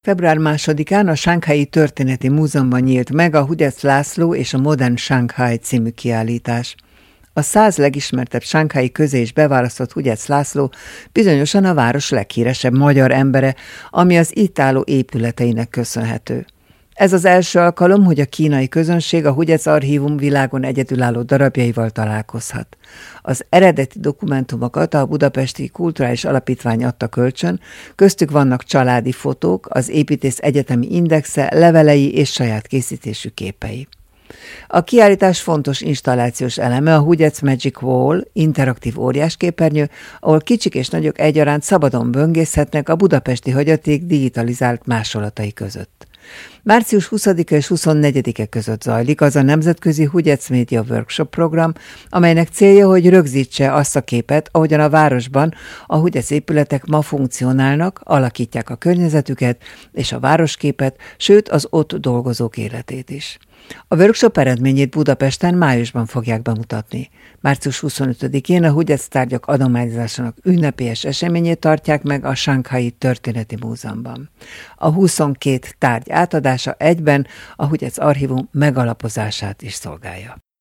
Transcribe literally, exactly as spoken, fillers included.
február másodikán a Shanghai Történeti Múzeumban nyílt meg a Hugyec László és a Modern Shanghai című kiállítás. A száz legismertebb shanghai közé is beválasztott Hugyec László bizonyosan a város leghíresebb magyar embere, ami az itt álló épületeinek köszönhető. Ez az első alkalom, hogy a kínai közönség a Hugyec Archívum világon egyedülálló darabjaival találkozhat. Az eredeti dokumentumokat a Budapesti Kulturális Alapítvány adta kölcsön, köztük vannak családi fotók, az építész egyetemi indexe, levelei és saját készítésű képei. A kiállítás fontos installációs eleme a Hugyec Magic Wall, interaktív óriásképernyő, ahol kicsik és nagyok egyaránt szabadon böngészhetnek a budapesti hagyaték digitalizált másolatai között. március huszadika és huszonnegyedike között zajlik az a nemzetközi Hugyec Media Workshop program, amelynek célja, hogy rögzítse azt a képet, ahogyan a városban a Hugyec épületek ma funkcionálnak, alakítják a környezetüket és a városképet, sőt az ott dolgozók életét is. A workshop eredményét Budapesten májusban fogják bemutatni. március huszonötödikén a Hugyec tárgyak adományozásának ünnepélyes eseményét tartják meg a Shanghai Történeti Múzeumban. A huszonkét tárgy átadása egyben a Hugyec Archívum megalapozását is szolgálja.